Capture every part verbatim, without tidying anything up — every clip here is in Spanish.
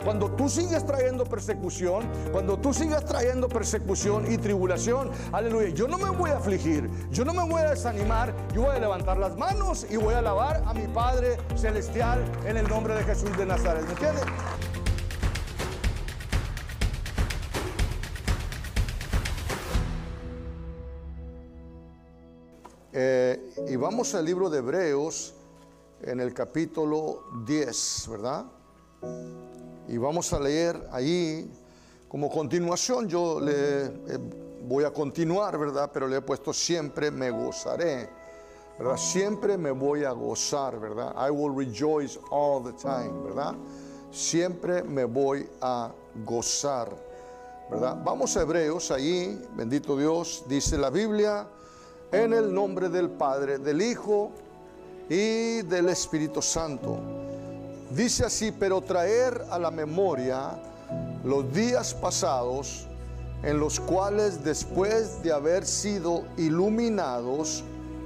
Cuando tú sigues trayendo persecución, cuando tú sigues trayendo persecución y tribulación, aleluya, yo no me voy a afligir, yo no me voy a desanimar, yo voy a levantar las manos y voy a alabar a mi Padre Celestial en el nombre de Jesús de Nazaret. ¿Me entiendes? Eh, y vamos al libro de Hebreos en el capítulo diez, ¿verdad? Y vamos a leer ahí, como continuación, yo le eh, voy a continuar, ¿verdad? Pero le he puesto siempre me gozaré, ¿verdad? Siempre me voy a gozar, ¿verdad? I will rejoice all the time, ¿verdad? Siempre me voy a gozar, ¿verdad? Vamos a Hebreos, ahí, bendito Dios, dice la Biblia, en el nombre del Padre, del Hijo y del Espíritu Santo. Dice así: pero traer a la memoria los días pasados, en los cuales después de haber sido iluminados,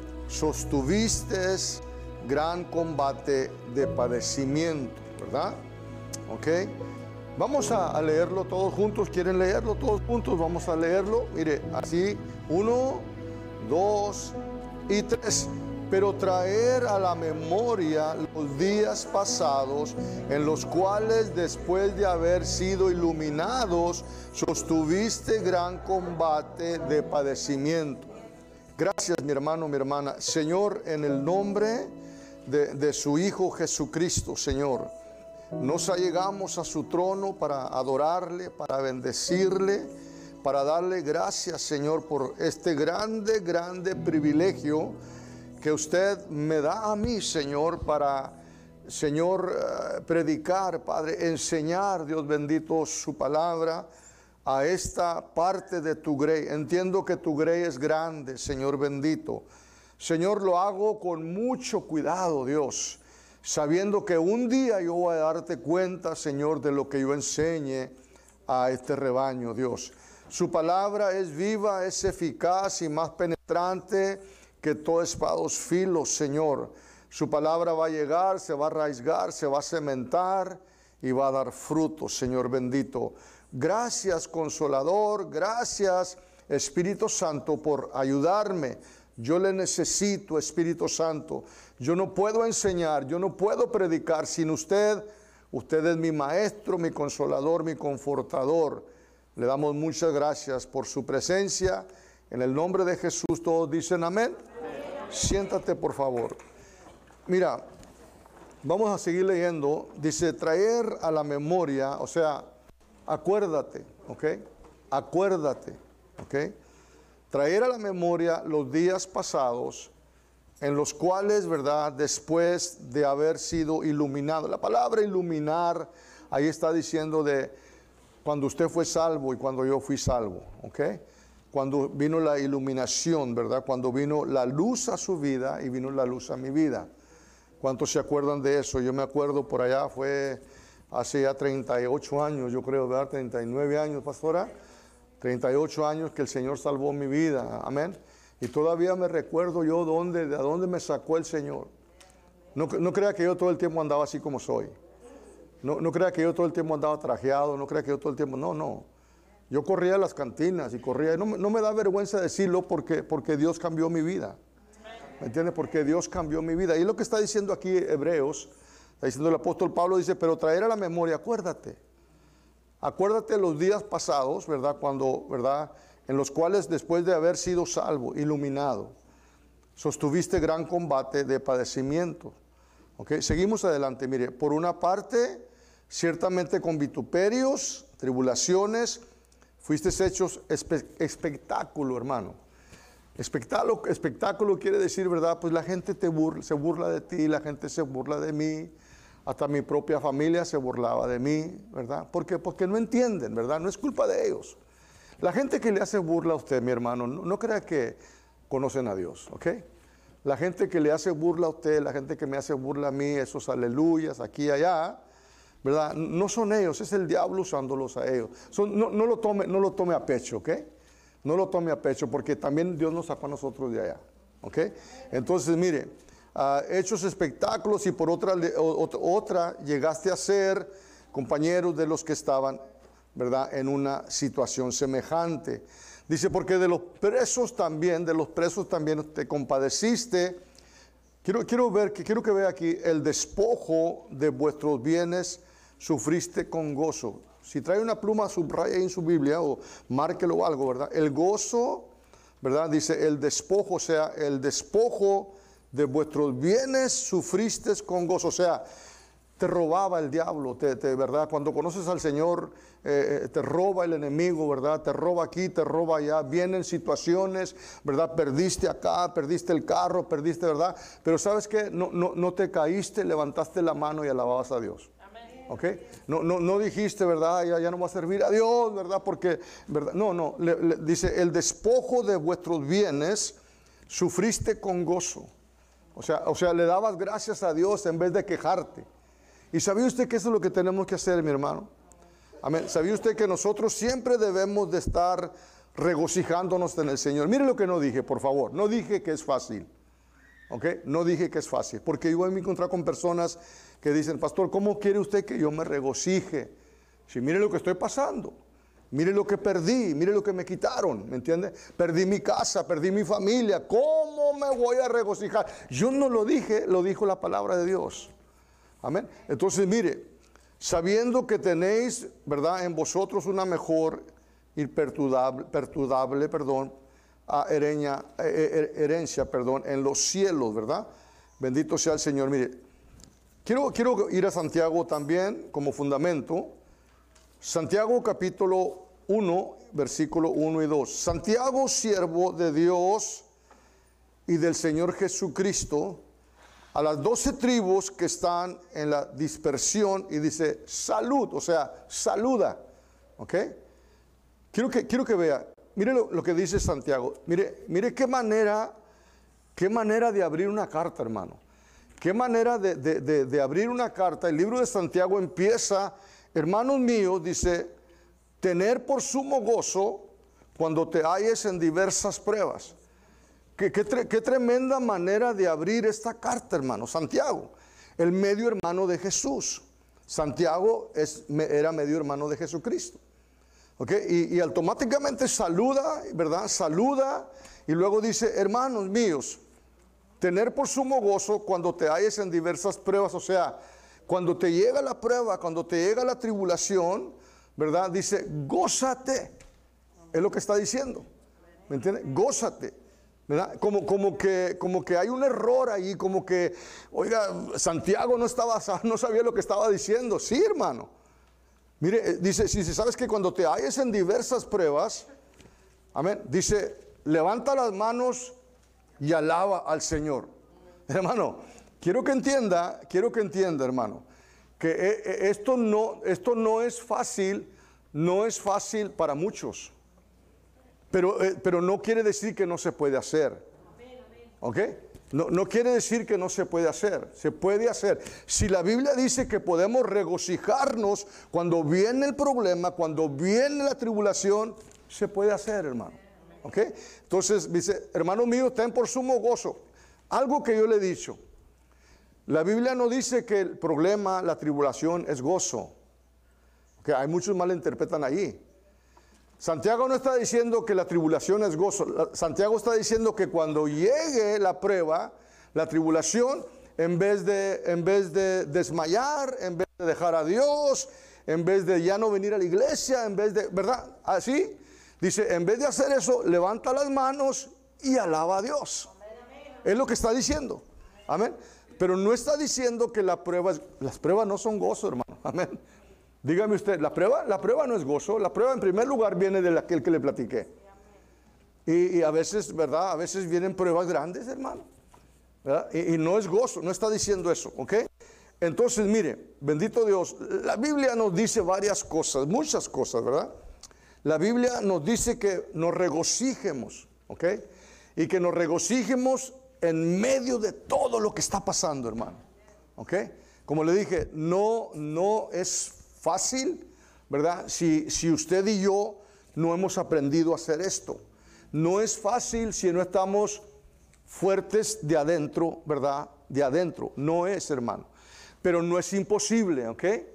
sostuvisteis gran combate de padecimiento, ¿verdad? Ok, vamos a, a leerlo todos juntos. ¿Quieren leerlo todos juntos? Vamos a leerlo, mire, así, uno, dos y tres. Pero traer a la memoria los días pasados, en los cuales después de haber sido iluminados, sostuviste gran combate de padecimiento. Gracias, mi hermano, mi hermana. Señor, en el nombre de, de su Hijo Jesucristo, Señor, nos allegamos a su trono para adorarle, para bendecirle, para darle gracias, Señor, por este grande, grande privilegio que usted me da a mí, Señor, para, Señor, uh, predicar, Padre, enseñar, Dios bendito, su palabra a esta parte de tu grey. Entiendo que tu grey es grande, Señor bendito. Señor, lo hago con mucho cuidado, Dios, sabiendo que un día yo voy a darte cuenta, Señor, de lo que yo enseñe a este rebaño, Dios. Su palabra es viva, es eficaz y más penetrante que todo espada dos filos, Señor. Su palabra va a llegar, se va a arraigar, se va a cementar y va a dar fruto, Señor bendito. Gracias, Consolador, gracias, Espíritu Santo, por ayudarme. Yo le necesito, Espíritu Santo. Yo no puedo enseñar, yo no puedo predicar sin usted. Usted es mi maestro, mi consolador, mi confortador. Le damos muchas gracias por su presencia. En el nombre de Jesús todos dicen amén. Siéntate, por favor. Mira, vamos a seguir leyendo. Dice, traer a la memoria, o sea, acuérdate, ¿ok? Acuérdate, ¿ok? Traer a la memoria los días pasados, en los cuales, ¿verdad?, después de haber sido iluminado. La palabra iluminar, ahí está diciendo de cuando usted fue salvo y cuando yo fui salvo, ¿ok? Cuando vino la iluminación, ¿verdad? Cuando vino la luz a su vida y vino la luz a mi vida. ¿Cuántos se acuerdan de eso? Yo me acuerdo por allá, fue hace ya treinta y ocho años, yo creo, ¿verdad? treinta y nueve años, pastora. treinta y ocho años que el Señor salvó mi vida, amén. Y todavía me recuerdo yo dónde, de dónde me sacó el Señor. No, no crea que yo todo el tiempo andaba así como soy. No, no crea que yo todo el tiempo andaba trajeado, no crea que yo todo el tiempo, no, no. Yo corría a las cantinas y corría, no, no me da vergüenza decirlo porque, porque Dios cambió mi vida. ¿Me entiendes? Porque Dios cambió mi vida. Y lo que está diciendo aquí Hebreos, está diciendo el apóstol Pablo, dice, pero traer a la memoria, acuérdate. Acuérdate los días pasados, ¿verdad? Cuando, ¿verdad? En los cuales después de haber sido salvo, iluminado, sostuviste gran combate de padecimiento. ¿Ok? Seguimos adelante, mire, por una parte, ciertamente con vituperios, tribulaciones, fuiste hechos espe espectáculo, hermano. Espectáculo, espectáculo quiere decir, ¿verdad? Pues la gente te burla, se burla de ti, la gente se burla de mí. Hasta mi propia familia se burlaba de mí, ¿verdad? ¿Por qué? Porque no entienden, ¿verdad? No es culpa de ellos. La gente que le hace burla a usted, mi hermano, no, no crea que conocen a Dios, ¿ok? La gente que le hace burla a usted, la gente que me hace burla a mí, esos aleluyas aquí y allá, ¿verdad? No son ellos, es el diablo usándolos a ellos. Son, no, no, lo tome, no lo tome a pecho, ¿ok? No lo tome a pecho, porque también Dios nos sacó a nosotros de allá, ¿ok? Entonces, mire, uh, hechos espectáculos y por otra, otra llegaste a ser compañeros de los que estaban, ¿verdad?, en una situación semejante. Dice, porque de los presos también, de los presos también te compadeciste. Quiero, quiero ver, que quiero que vea aquí, el despojo de vuestros bienes sufriste con gozo. Si trae una pluma, subraya en su Biblia o márquelo o algo, ¿verdad? El gozo, ¿verdad? Dice, el despojo, o sea, el despojo de vuestros bienes sufriste con gozo. O sea, te robaba el diablo, te, te, ¿verdad? Cuando conoces al Señor, eh, te roba el enemigo, ¿verdad? Te roba aquí, te roba allá. Vienen situaciones, ¿verdad? Perdiste acá, perdiste el carro, perdiste, ¿verdad? Pero ¿sabes qué? No, no, no te caíste, levantaste la mano y alababas a Dios. ¿Ok? No, no, no dijiste, ¿verdad? Ya, ya no va a servir a Dios, ¿verdad? Porque, ¿verdad? No, no. Le, le, dice, el despojo de vuestros bienes sufriste con gozo. O sea, o sea, le dabas gracias a Dios en vez de quejarte. ¿Y sabía usted que eso es lo que tenemos que hacer, mi hermano? Amén. ¿Sabía usted que nosotros siempre debemos de estar regocijándonos en el Señor? Mire lo que no dije, por favor. No dije que es fácil. ¿Ok? No dije que es fácil. Porque yo me he encontrado con personas que dicen, pastor, ¿cómo quiere usted que yo me regocije? Si mire lo que estoy pasando. Mire lo que perdí, mire lo que me quitaron, ¿me entiende? Perdí mi casa, perdí mi familia. ¿Cómo me voy a regocijar? Yo no lo dije, lo dijo la palabra de Dios. Amén. Entonces, mire, sabiendo que tenéis, ¿verdad?, en vosotros una mejor imperturbable, perturbable, perdón, a herencia, herencia, perdón, en los cielos, ¿verdad? Bendito sea el Señor. Mire, quiero, quiero ir a Santiago también como fundamento. Santiago capítulo uno, versículo uno y dos. Santiago, siervo de Dios y del Señor Jesucristo, a las doce tribus que están en la dispersión, y dice salud, o sea, saluda. ¿Ok? Quiero que, quiero que vea, mire lo, lo que dice Santiago. Mire, mire qué manera, qué manera de abrir una carta, hermano. Qué manera de, de, de, de abrir una carta. El libro de Santiago empieza, hermanos míos, dice, tener por sumo gozo cuando te halles en diversas pruebas. Qué, qué, tre, qué tremenda manera de abrir esta carta, hermano. Santiago, el medio hermano de Jesús. Santiago es, era medio hermano de Jesucristo. ¿Okay? Y, y automáticamente saluda, ¿verdad? Saluda y luego dice, hermanos míos, tener por sumo gozo cuando te halles en diversas pruebas. O sea, cuando te llega la prueba, cuando te llega la tribulación, ¿verdad? Dice, gózate. Es lo que está diciendo. ¿Me entiendes? Gózate. ¿Verdad? Como, como, que, como que hay un error ahí, como que, oiga, Santiago no, estaba, no sabía lo que estaba diciendo. Sí, hermano. Mire, dice, si sabes que cuando te halles en diversas pruebas, amén, dice, levanta las manos y alaba al Señor. Hermano, quiero que entienda, quiero que entienda, hermano, que esto no, esto no es fácil, no es fácil para muchos. Pero, eh, pero no quiere decir que no se puede hacer. ¿Ok? No, no quiere decir que no se puede hacer. Se puede hacer. Si la Biblia dice que podemos regocijarnos cuando viene el problema, cuando viene la tribulación, se puede hacer, hermano. ¿Ok? Entonces dice, hermano mío, ten por sumo gozo. Algo que yo le he dicho. La Biblia no dice que el problema, la tribulación es gozo. ¿Ok? Hay muchos malinterpretan allí. Santiago no está diciendo que la tribulación es gozo. Santiago está diciendo que cuando llegue la prueba, la tribulación, en vez de, en vez de desmayar, en vez de dejar a Dios, en vez de ya no venir a la iglesia, en vez de, ¿verdad? Así, dice, en vez de hacer eso, levanta las manos y alaba a Dios. Es lo que está diciendo. Amén. Pero no está diciendo que la prueba, las pruebas no son gozo, hermano. Amén. Dígame usted, la prueba, la prueba no es gozo. La prueba en primer lugar viene de aquel que le platiqué. Y, y a veces, ¿verdad? A veces vienen pruebas grandes, hermano. ¿Verdad? Y, y no es gozo, no está diciendo eso, ¿ok? Entonces, mire, bendito Dios, la Biblia nos dice varias cosas, muchas cosas, ¿verdad? La Biblia nos dice que nos regocijemos, ¿ok? Y que nos regocijemos en medio de todo lo que está pasando, hermano, ¿ok? Como le dije, no, no es fácil, ¿verdad? Si, si usted y yo no hemos aprendido a hacer esto. No es fácil si no estamos fuertes de adentro, ¿verdad? De adentro. No es, hermano. Pero no es imposible, ¿ok?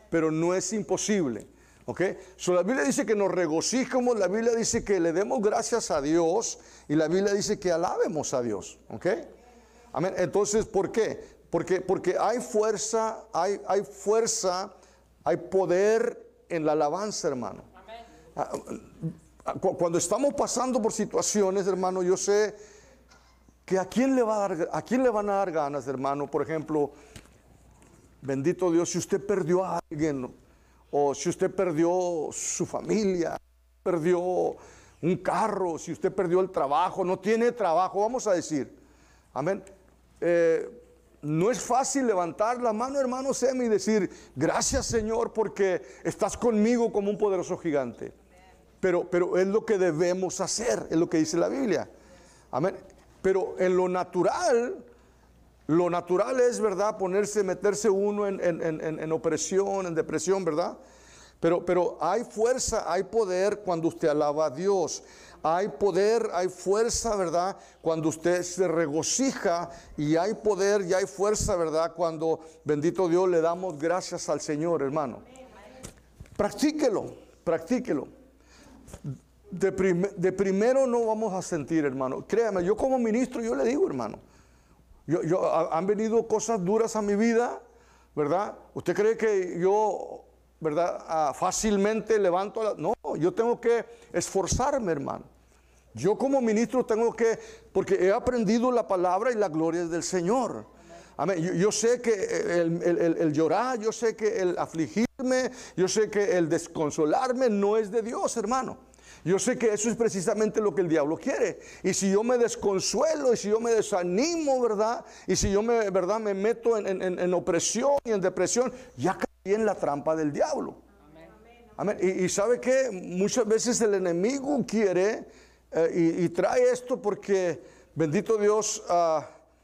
pero no es imposible. ¿Ok? So, la Biblia dice que nos regocijemos, la Biblia dice que le demos gracias a Dios y la Biblia dice que alabemos a Dios. ¿Ok? Amén. Entonces, ¿por qué? Porque, porque hay fuerza, hay, hay fuerza, hay poder en la alabanza, hermano. Amén. Cuando estamos pasando por situaciones, hermano, yo sé que a quién le va a dar, a quién le van a dar ganas, hermano. Por ejemplo, bendito Dios, si usted perdió a alguien, o si usted perdió su familia, perdió un carro, si usted perdió el trabajo, no tiene trabajo, vamos a decir, amén. Eh, no es fácil levantar la mano, hermano Semi, y decir, gracias Señor, porque estás conmigo como un poderoso gigante. Pero, pero es lo que debemos hacer, es lo que dice la Biblia. Amén. Pero en lo natural, lo natural es, ¿verdad?, ponerse, meterse uno en, en, en, en opresión, en depresión, ¿verdad? Pero, pero hay fuerza, hay poder cuando usted alaba a Dios. Hay poder, hay fuerza, ¿verdad?, cuando usted se regocija. Y hay poder y hay fuerza, ¿verdad?, cuando, bendito Dios, le damos gracias al Señor, hermano. Practíquelo, practíquelo. De, prim de primero no vamos a sentir, hermano. Créame, yo como ministro, yo le digo, hermano, yo, yo, a, han venido cosas duras a mi vida, ¿verdad? ¿Usted cree que yo, verdad, ah, fácilmente levanto la... No, yo tengo que esforzarme, hermano. Yo como ministro tengo que, porque he aprendido la palabra y la gloria es del Señor. Amén. Yo, yo sé que el, el, el, el llorar, yo sé que el afligirme, yo sé que el desconsolarme no es de Dios, hermano. Yo sé que eso es precisamente lo que el diablo quiere. Y si yo me desconsuelo, y si yo me desanimo, ¿verdad? Y si yo me, ¿verdad?, me meto en, en, en opresión y en depresión, ya caí en la trampa del diablo. Amén. Amén. Y, y ¿sabe qué? Muchas veces el enemigo quiere eh, y, y trae esto porque, bendito Dios, uh,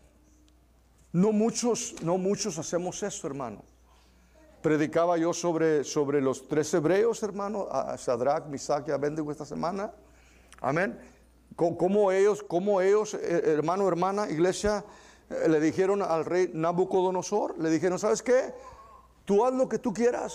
no muchos, no muchos hacemos eso, hermano. Predicaba yo sobre, sobre los tres hebreos, hermano, a Sadrach, Misach y Abednego esta semana. Amén. Cómo ellos, cómo ellos, hermano, hermana, iglesia, le dijeron al rey Nabucodonosor, le dijeron, ¿sabes qué? Tú haz lo que tú quieras.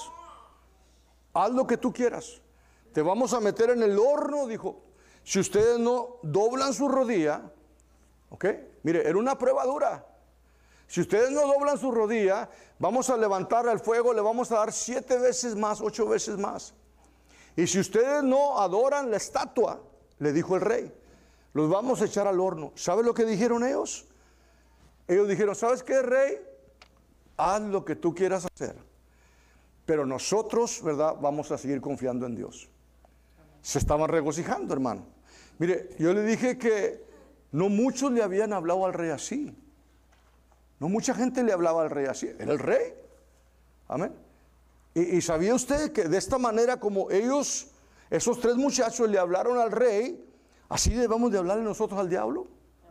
Haz lo que tú quieras. Te vamos a meter en el horno, dijo. Si ustedes no doblan su rodilla, ¿ok? Mire, era una prueba dura. Si ustedes no doblan su rodilla, vamos a levantar al fuego, le vamos a dar siete veces más, ocho veces más. Y si ustedes no adoran la estatua, le dijo el rey, los vamos a echar al horno. ¿Sabe lo que dijeron ellos? Ellos dijeron, ¿sabes qué, rey? Haz lo que tú quieras hacer. Pero nosotros, ¿verdad?, vamos a seguir confiando en Dios. Se estaban regocijando, hermano. Mire, yo le dije que no muchos le habían hablado al rey así. No mucha gente le hablaba al rey así. Era el rey. Amén. Y, y sabía usted que de esta manera como ellos, esos tres muchachos le hablaron al rey, así debemos de hablarle nosotros al diablo.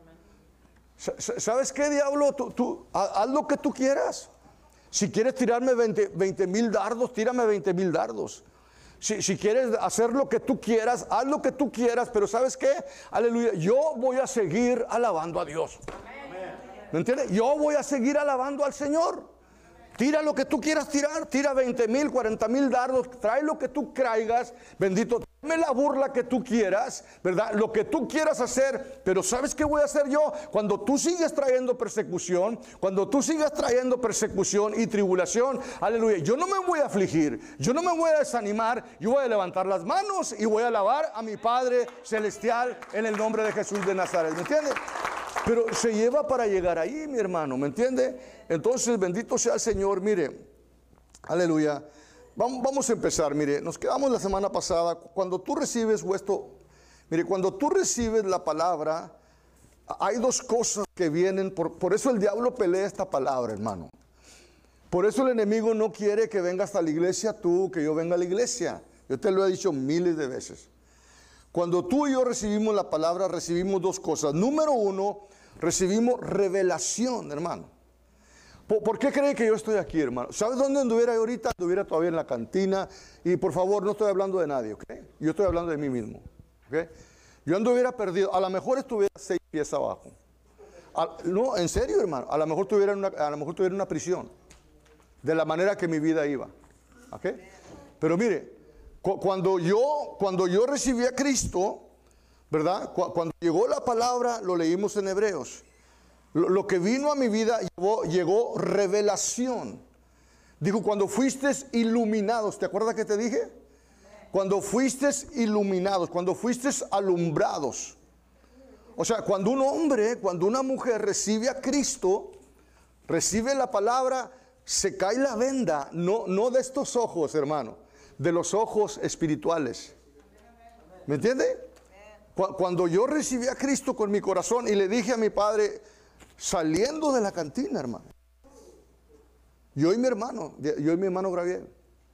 Amén. ¿Sabes qué, diablo? Tú, tú, haz lo que tú quieras. Si quieres tirarme veinte mil dardos, tírame veinte mil dardos. Si, si quieres hacer lo que tú quieras, haz lo que tú quieras. Pero ¿sabes qué? Aleluya. Yo voy a seguir alabando a Dios. Amén. ¿Me entiendes? Yo voy a seguir alabando al Señor. Tira lo que tú quieras tirar. Tira veinte mil, cuarenta mil dardos. Trae lo que tú traigas. Bendito. Dame la burla que tú quieras, ¿verdad? Lo que tú quieras hacer. Pero ¿sabes qué voy a hacer yo? Cuando tú sigues trayendo persecución, cuando tú sigas trayendo persecución y tribulación, aleluya, yo no me voy a afligir. Yo no me voy a desanimar. Yo voy a levantar las manos y voy a alabar a mi Padre Celestial en el nombre de Jesús de Nazaret. ¿Me entiendes? Pero se lleva para llegar ahí, mi hermano, ¿me entiende? Entonces, bendito sea el Señor. Mire, aleluya. Vamos, vamos a empezar, mire, nos quedamos la semana pasada. Cuando tú recibes esto, mire, cuando tú recibes la palabra, hay dos cosas que vienen, por, por eso el diablo pelea esta palabra, hermano. Por eso el enemigo no quiere que vengas hasta la iglesia tú, que yo venga a la iglesia. Yo te lo he dicho miles de veces. Cuando tú y yo recibimos la palabra, recibimos dos cosas. Número uno, recibimos revelación, hermano. ¿Por, ¿Por qué cree que yo estoy aquí, hermano? ¿Sabes dónde anduviera yo ahorita? Anduviera todavía en la cantina. Y por favor, no estoy hablando de nadie, ¿ok? Yo estoy hablando de mí mismo, ¿ok? Yo anduviera perdido. A lo mejor estuviera seis pies abajo. A, no, en serio, hermano. A lo mejor estuviera en una, a lo mejor estuviera en una prisión. De la manera que mi vida iba. ¿Ok? Pero mire, cu cuando, yo, cuando yo recibí a Cristo, ¿verdad? Cu cuando llegó la palabra, lo leímos en Hebreos. Lo, lo que vino a mi vida llegó, llegó revelación. Dijo, cuando fuiste iluminados, ¿te acuerdas que te dije? Cuando fuiste iluminados, cuando fuiste alumbrados. O sea, cuando un hombre, cuando una mujer recibe a Cristo, recibe la palabra, se cae la venda, no, no de estos ojos, hermano, de los ojos espirituales. ¿Me entiende? Cuando yo recibí a Cristo con mi corazón y le dije a mi padre, saliendo de la cantina, hermano, yo y mi hermano, yo y mi hermano Gabriel,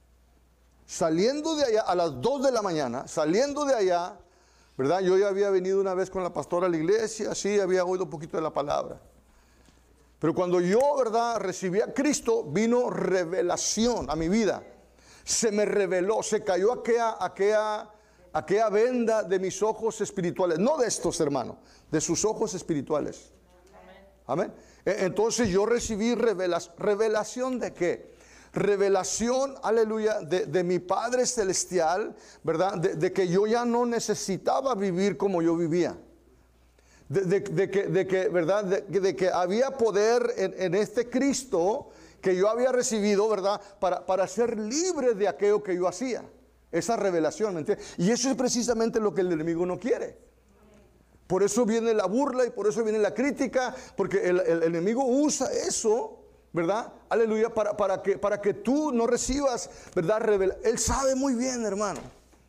saliendo de allá a las dos de la mañana, saliendo de allá, ¿verdad? Yo ya había venido una vez con la pastora a la iglesia, sí, había oído un poquito de la palabra. Pero cuando yo, ¿verdad?, recibí a Cristo, vino revelación a mi vida. Se me reveló, se cayó aquella, aquella, aquella venda de mis ojos espirituales. No de estos, hermanos, de sus ojos espirituales. Amén. Entonces yo recibí revelación. ¿Revelación de qué? Revelación, aleluya, de, de mi Padre Celestial, ¿verdad? De, de que yo ya no necesitaba vivir como yo vivía. De, de, de, que, de que, ¿verdad? De, de que había poder en, en este Cristo que yo había recibido, ¿verdad? Para, para ser libre de aquello que yo hacía. Esa revelación, ¿me entiendes? Y eso es precisamente lo que el enemigo no quiere. Por eso viene la burla y por eso viene la crítica, porque el, el, el enemigo usa eso, ¿verdad? Aleluya, para, para, que, para que tú no recibas, ¿verdad? Revela. Él sabe muy bien, hermano.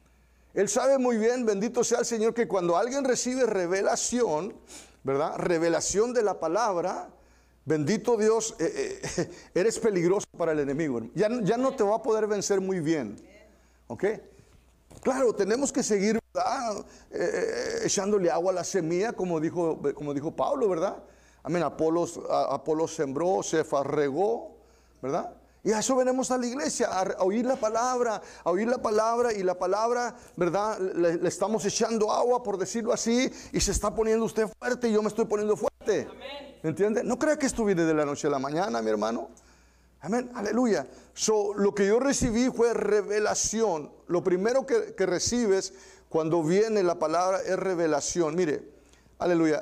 Él sabe muy bien, bendito sea el Señor, que cuando alguien recibe revelación, ¿verdad? Revelación de la palabra, bendito Dios, eh, eh, eres peligroso para el enemigo. Ya, ya no te va a poder vencer muy bien. ¿Ok? Claro, tenemos que seguir, ¿verdad? Eh, echándole agua a la semilla, como dijo, como dijo Pablo, ¿verdad? Amén. Apolos, a, Apolos sembró, Cefas regó, ¿verdad? Y a eso venimos a la iglesia, a, a oír la palabra, a oír la palabra y la palabra, ¿verdad? Le, le estamos echando agua, por decirlo así, y se está poniendo usted fuerte y yo me estoy poniendo fuerte. ¿Me entiende? No crea que esto viene de la noche a la mañana, mi hermano. Amén, aleluya. So, lo que yo recibí fue revelación. Lo primero que, que recibes cuando viene la palabra es revelación. Mire, aleluya.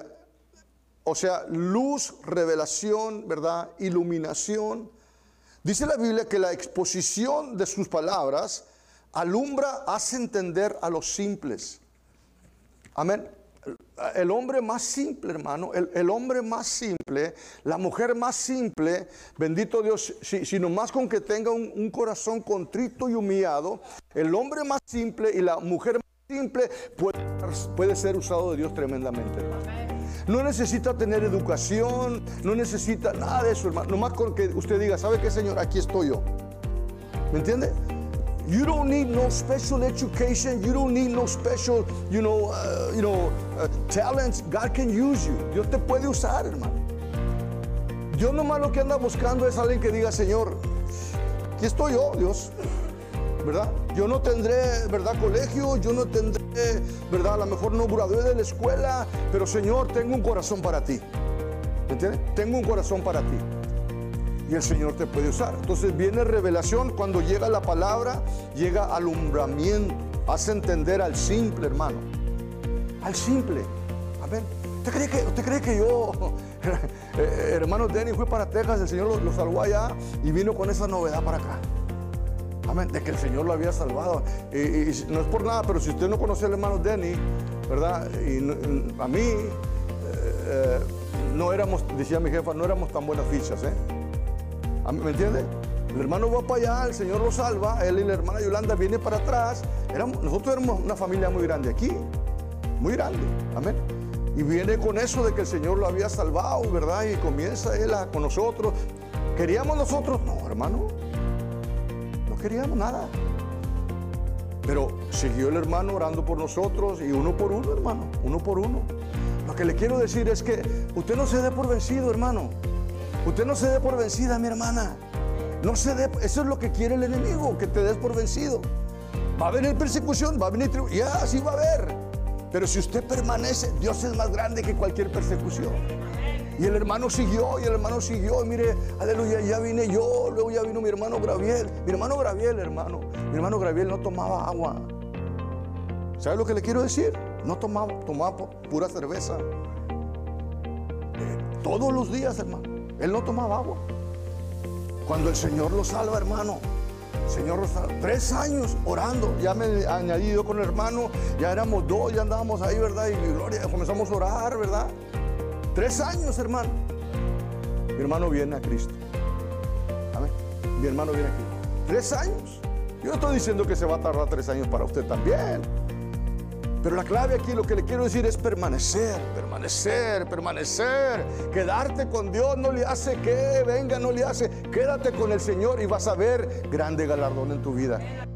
O sea, luz, revelación, ¿verdad? Iluminación. Dice la Biblia que la exposición de sus palabras alumbra, hace entender a los simples. Amén. El hombre más simple, hermano, el, el hombre más simple, la mujer más simple, bendito Dios, si, si nomás con que tenga un, un corazón contrito y humillado, el hombre más simple y la mujer más simple puede, puede ser usado de Dios tremendamente, hermano. No necesita tener educación, no necesita nada de eso, hermano. Nomás con que usted diga, ¿sabe qué, Señor? Aquí estoy yo. ¿Me entiende? You don't need no special education. You don't need no special, you know, uh, you know, uh, talents. God can use you. Dios te puede usar, hermano. Dios nomás lo que anda buscando es alguien que diga, Señor, aquí estoy yo, Dios, ¿verdad? Yo no tendré, ¿verdad? Colegio, yo no tendré, ¿verdad? A lo mejor no gradué de la escuela, pero Señor, tengo un corazón para ti. ¿Me entiendes? Tengo un corazón para ti. Y el Señor te puede usar. Entonces viene revelación. Cuando llega la palabra, llega alumbramiento. Hace entender al simple, hermano. Al simple. Amén. ¿Usted cree que, usted cree que yo, eh, hermano Denny, fue para Texas, el Señor lo, lo salvó allá y vino con esa novedad para acá? Amén. De que el Señor lo había salvado. Y, y no es por nada, pero si usted no conoce al hermano Denny, ¿verdad? Y no, a mí, eh, eh, no éramos, decía mi jefa, no éramos tan buenas fichas, ¿eh? ¿Me entiende? El hermano va para allá, el Señor lo salva, él y la hermana Yolanda vienen para atrás. Éramos, nosotros éramos una familia muy grande aquí, muy grande, amén. Y viene con eso de que el Señor lo había salvado, ¿verdad? Y comienza él a, con nosotros. ¿Queríamos nosotros? No, hermano, no queríamos nada. Pero siguió el hermano orando por nosotros y uno por uno, hermano, uno por uno. Lo que le quiero decir es que usted no se dé por vencido, hermano. Usted no se dé por vencida, mi hermana. No se dé, eso es lo que quiere el enemigo, que te des por vencido. Va a venir persecución, va a venir tribulación, ya, así va a haber. Pero si usted permanece, Dios es más grande que cualquier persecución. Y el hermano siguió, y el hermano siguió, y mire, aleluya, ya vine yo, luego ya vino mi hermano Graviel. Mi hermano Graviel, hermano, mi hermano Graviel no tomaba agua. ¿Sabe lo que le quiero decir? No tomaba, tomaba pura cerveza. Eh, todos los días, hermano, él no tomaba agua. Cuando el Señor lo salva, hermano, el Señor lo salva. Tres años orando, ya me añadí yo con el hermano, ya éramos dos, ya andábamos ahí, ¿verdad? Y gloria, comenzamos a orar, ¿verdad? Tres años, hermano. Mi hermano viene a Cristo. Amén. Mi hermano viene a Cristo. Tres años. Yo no estoy diciendo que se va a tardar tres años para usted también. Pero la clave aquí, lo que le quiero decir es permanecer, permanecer, permanecer. Quedarte con Dios no le hace que venga, no le hace. Quédate con el Señor y vas a ver grande galardón en tu vida.